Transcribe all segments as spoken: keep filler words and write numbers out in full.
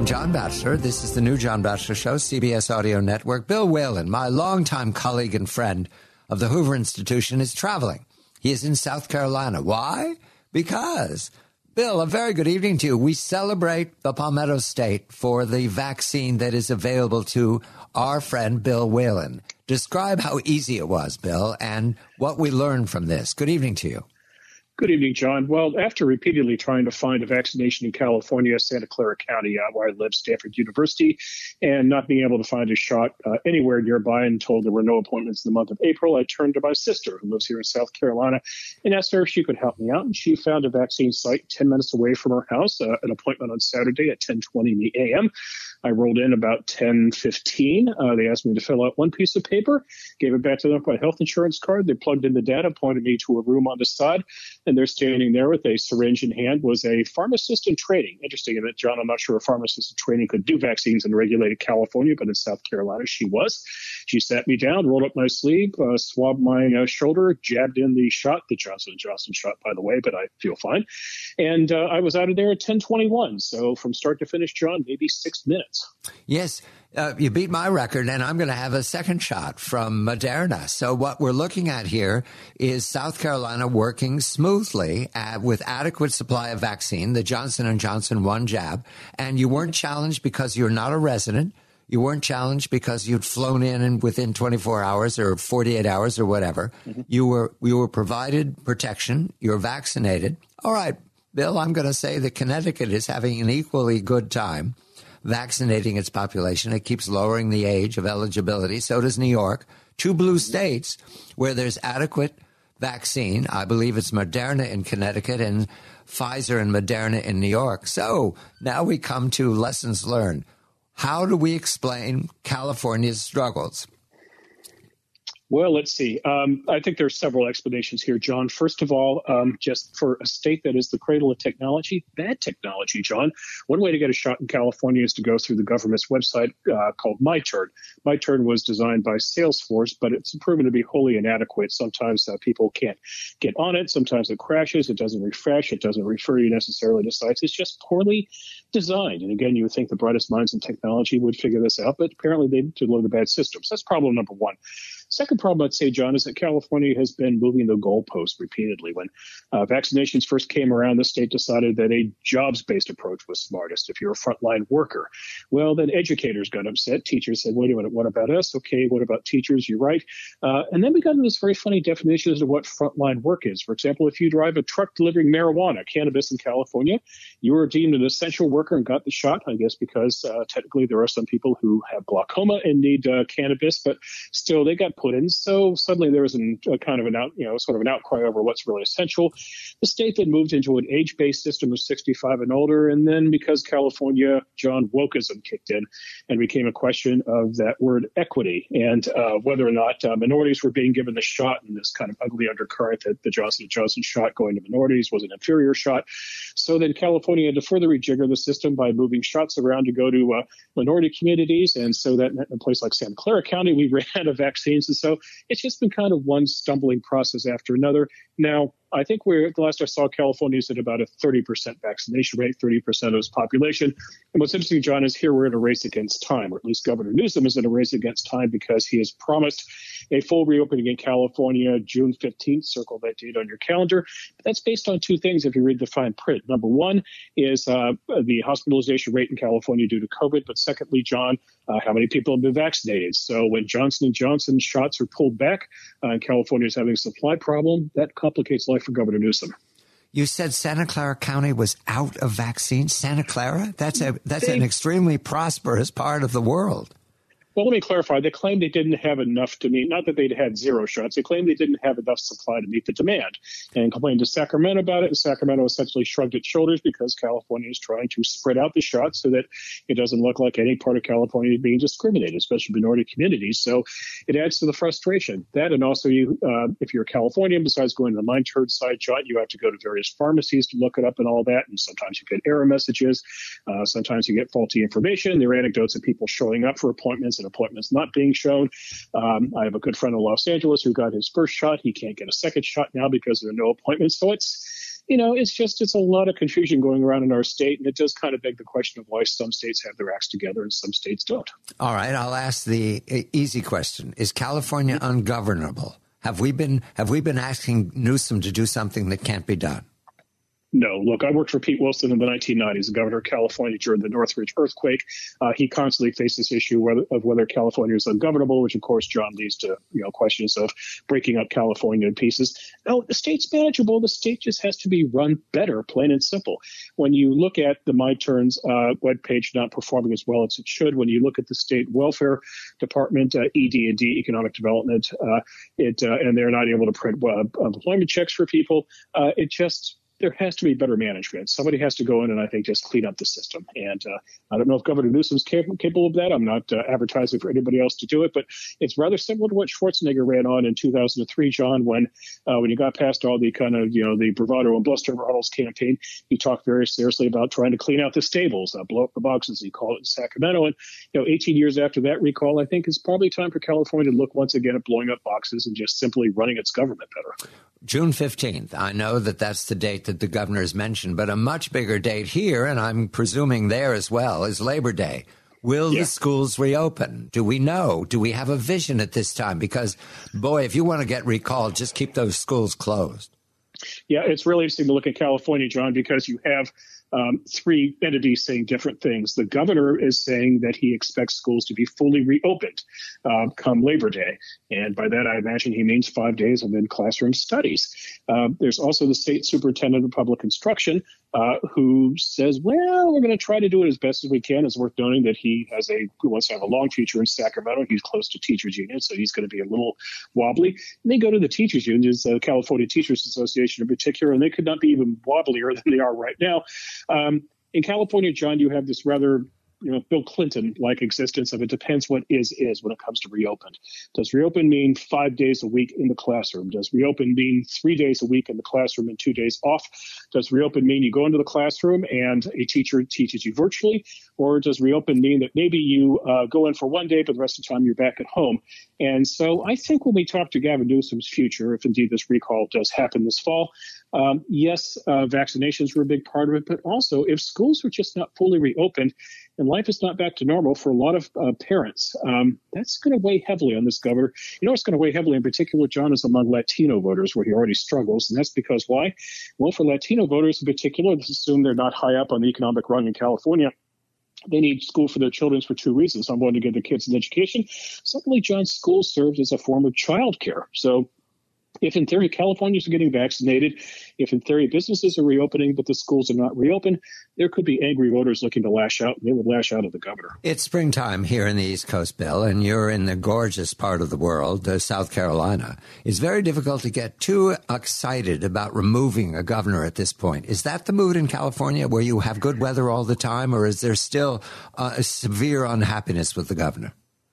John Batchelor. This is the new John Batchelor Show, C B S Audio Network. Bill Whalen, my longtime colleague and friend of the Hoover Institution, is traveling. He is in South Carolina. Why? Because, Bill, a very good evening to you. We celebrate the Palmetto State for the vaccine that is available to our friend Bill Whalen. Describe how easy it was, Bill, and what we learned from this. Good evening to you. Good evening, John. Well, after repeatedly trying to find a vaccination in California, Santa Clara County, uh, where I live, Stanford University, and not being able to find a shot uh, anywhere nearby and told there were no appointments in the month of April, I turned to my sister, who lives here in South Carolina, and asked her if she could help me out. And she found a vaccine site ten minutes away from her house, uh, an appointment on Saturday at ten twenty a.m. I rolled in about ten fifteen. Uh, they asked me to fill out one piece of paper, gave it back to them with my health insurance card. They plugged in the data, pointed me to a room on the side, and they're standing there with a syringe in hand. Was a pharmacist in training. Interesting in that, John, I'm not sure a pharmacist in training could do vaccines in regulated California, but in South Carolina she was. She sat me down, rolled up my sleeve, uh, swabbed my uh, shoulder, jabbed in the shot, the Johnson and Johnson shot, by the way, but I feel fine. And uh, I was out of there at ten twenty-one. So from start to finish, John, maybe six minutes. Yes, uh, you beat my record, and I'm going to have a second shot from Moderna. So what we're looking at here is South Carolina working smoothly uh, with adequate supply of vaccine, the Johnson and Johnson one jab, and you weren't challenged because you're not a resident. You weren't challenged because you'd flown in and within twenty-four hours or forty-eight hours or whatever. Mm-hmm. You were you were provided protection. You're vaccinated. All right, Bill, I'm going to say that Connecticut is having an equally good time vaccinating its population. It keeps lowering the age of eligibility. So does New York. Two blue states where there's adequate vaccine. I believe it's Moderna in Connecticut and Pfizer and Moderna in New York. So now we come to lessons learned. How do we explain California's struggles? Well, let's see. Um, I think there are several explanations here, John. First of all, um, just for a state that is the cradle of technology, bad technology, John. One way to get a shot in California is to go through the government's website uh, called MyTurn. MyTurn was designed by Salesforce, but it's proven to be wholly inadequate. Sometimes uh, people can't get on it. Sometimes it crashes. It doesn't refresh. It doesn't refer you necessarily to sites. It's just poorly designed. And again, you would think the brightest minds in technology would figure this out, but apparently they delivered a bad system. So that's problem number one. Second problem, I'd say, John, is that California has been moving the goalpost repeatedly. When uh, vaccinations first came around, the state decided that a jobs-based approach was smartest if you're a frontline worker. Well, then educators got upset. Teachers said, wait a minute, what about us? Okay, what about teachers? You're right. Uh, and then we got into this very funny definition as to what frontline work is. For example, if you drive a truck delivering marijuana, cannabis in California, you were deemed an essential worker and got the shot, I guess, because uh, technically there are some people who have glaucoma and need uh, cannabis, but still they got put in. So suddenly there was an, a kind of an out, you know, sort of an outcry over what's really essential. The state then moved into an age-based system of sixty-five and older. And then because California, John, wokeism kicked in and became a question of that word equity and uh, whether or not uh, minorities were being given the shot in this kind of ugly undercurrent that the Johnson and Johnson shot going to minorities was an inferior shot. So then California had to further rejigger the system by moving shots around to go to uh, minority communities. And so that in a place like Santa Clara County, we ran out of vaccines. And so it's just been kind of one stumbling process after another. Now, I think we're, the last I saw, California is at about a thirty percent vaccination rate, thirty percent of its population. And what's interesting, John, is here we're in a race against time, or at least Governor Newsom is in a race against time because he has promised a full reopening in California June fifteenth. Circle that date on your calendar. But that's based on two things if you read the fine print. Number one is uh, the hospitalization rate in California due to COVID. But secondly, John, uh, how many people have been vaccinated? So when Johnson and Johnson shots are pulled back uh, and California is having a supply problem, that complicates life for Governor Newsom. You said Santa Clara County was out of vaccines. Santa Clara? That's a that's they, an extremely prosperous part of the world. Well, let me clarify. They claimed they didn't have enough to meet, not that they'd had zero shots. They claimed they didn't have enough supply to meet the demand and complained to Sacramento about it. And Sacramento essentially shrugged its shoulders because California is trying to spread out the shots so that it doesn't look like any part of California is being discriminated, especially minority communities. So it adds to the frustration. That and also, you, uh, if you're a Californian, besides going to the MyTurn site, John, you have to go to various pharmacies to look it up and all that. And sometimes you get error messages. Uh, sometimes you get faulty information. There are anecdotes of people showing up for appointments and appointments not being shown. Um, I have a good friend in Los Angeles who got his first shot. He can't get a second shot now because there are no appointments. So it's you know, it's just, it's a lot of confusion going around in our state. And it does kind of beg the question of why some states have their acts together and some states don't. All right. I'll ask the easy question. Is California ungovernable? Have we been, have we been asking Newsom to do something that can't be done? No, look, I worked for Pete Wilson in the nineteen nineties, the governor of California during the Northridge earthquake. Uh, he constantly faced this issue whether, of whether California is ungovernable, which, of course, John, leads to you know questions of breaking up California in pieces. No, the state's manageable. The state just has to be run better, plain and simple. When you look at the My Turns uh, webpage not performing as well as it should, when you look at the state welfare department, uh, E D and D, economic development, uh, it uh, and they're not able to print uh, employment checks for people, uh, it just there has to be better management. Somebody has to go in and I think just clean up the system. And uh, I don't know if Governor Newsom's capable, capable of that. I'm not uh, advertising for anybody else to do it, but it's rather similar to what Schwarzenegger ran on in two thousand three, John, when uh, when you got past all the kind of, you know, the bravado and bluster of Arnold's campaign, he talked very seriously about trying to clean out the stables, uh, blow up the boxes, he called it in Sacramento. And, you know, eighteen years after that recall, I think it's probably time for California to look once again at blowing up boxes and just simply running its government better. June fifteenth. I know that that's the date that the governor has mentioned, but a much bigger date here, and I'm presuming there as well, is Labor Day. Will yeah. the schools reopen? Do we know? Do we have a vision at this time? Because, boy, if you want to get recalled, just keep those schools closed. Yeah, it's really interesting to look at California, John, because you have um, three entities saying different things. The governor is saying that he expects schools to be fully reopened uh, come Labor Day. And by that, I imagine he means five days of in-classroom studies. Uh, there's also the state superintendent of public instruction uh, who says, well, we're going to try to do it as best as we can. It's worth noting that he has a he wants to have a long future in Sacramento. He's close to teachers union, so he's going to be a little wobbly. And they go to the teachers unions, the uh, California Teachers Association in particular, and they could not be even wobblier than they are right now. Um, in California, John, you have this rather, you know, Bill Clinton-like existence of it depends what is is when it comes to reopen. Does reopen mean five days a week in the classroom? Does reopen mean three days a week in the classroom and two days off? Does reopen mean you go into the classroom and a teacher teaches you virtually? Or does reopen mean that maybe you uh, go in for one day, but the rest of the time you're back at home? And so I think when we talk to Gavin Newsom's future, if indeed this recall does happen this fall, um, yes, uh, vaccinations were a big part of it, but also if schools are just not fully reopened, and life is not back to normal for a lot of uh, parents, um, that's going to weigh heavily on this governor. You know, it's going to weigh heavily in particular, John, is among Latino voters, where he already struggles. And that's because why? Well, for Latino voters in particular, let's assume they're not high up on the economic rung in California. They need school for their children for two reasons. Number one, to give their kids an education. Secondly, John, school serves as a form of childcare. So if in theory Californians are getting vaccinated, if in theory businesses are reopening but the schools are not reopened, there could be angry voters looking to lash out. They would lash out at the governor. It's springtime here in the East Coast, Bill, and you're in the gorgeous part of the world, uh, South Carolina. It's very difficult to get too excited about removing a governor at this point. Is that the mood in California where you have good weather all the time, or is there still uh, a severe unhappiness with the governor?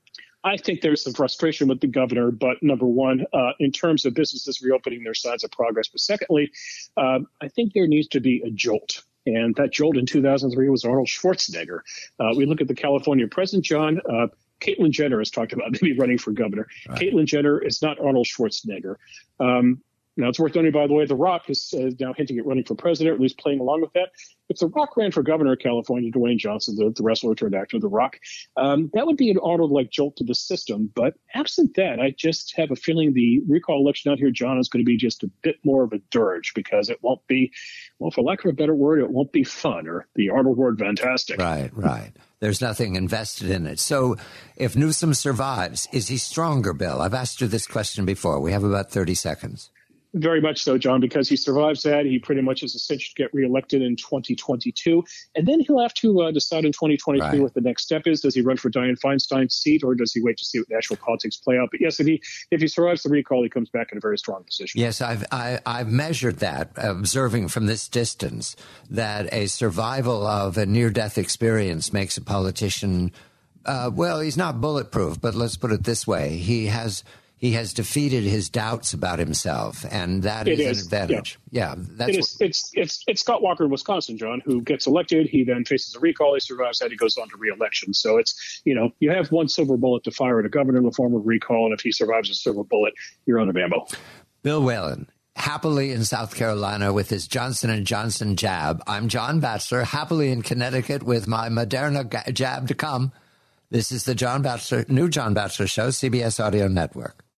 I think there's some frustration with the governor, but number one, uh, in terms of businesses reopening, there's signs of progress. But secondly, uh, I think there needs to be a jolt. And that jolt in two thousand three was Arnold Schwarzenegger. Uh, we look at the California president, John. Uh, Caitlyn Jenner has talked about maybe running for governor. Right. Caitlyn Jenner is not Arnold Schwarzenegger. Um, Now, it's worth noting, by the way, The Rock is uh, now hinting at running for president, or at least playing along with that. If The Rock ran for governor of California, Dwayne Johnson, the, the wrestler turned actor, The Rock, um, that would be an Arnold-like jolt to the system. But absent that, I just have a feeling the recall election out here, John, is going to be just a bit more of a dirge because it won't be, well, for lack of a better word, it won't be fun, or the Arnold word, fantastic. Right, right. There's nothing invested in it. So if Newsom survives, is he stronger, Bill? I've asked you this question before. We have about thirty seconds. Very much so, John, because he survives that. He pretty much is essential to get reelected in twenty twenty-two. And then he'll have to uh, decide in twenty twenty-three right. what the next step is. Does he run for Dianne Feinstein's seat, or does he wait to see what national politics play out? But yes, if he if he survives the recall, he comes back in a very strong position. Yes, I've I, I've measured that, observing from this distance, that a survival of a near-death experience makes a politician, uh, well, he's not bulletproof, but let's put it this way. He has... He has defeated his doubts about himself, and that is, is an advantage. Yeah, yeah that's it is. What... It's it's it's Scott Walker in Wisconsin, John, who gets elected. He then faces a recall. He survives that. He goes on to re-election. So it's, you know, you have one silver bullet to fire at a governor in the form of recall, and if he survives a silver bullet, you're out of ammo. Bill Whalen, happily in South Carolina with his Johnson and Johnson jab. I'm John Batchelor, happily in Connecticut with my Moderna jab to come. This is the John Batchelor, new John Batchelor Show, C B S Audio Network.